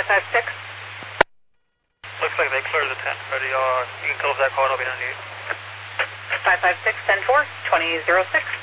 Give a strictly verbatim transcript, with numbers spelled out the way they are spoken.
five six. Looks like they cleared the tent. Ready, uh, you can close that call, it'll be underneath. five five six, ten four, twenty zero six.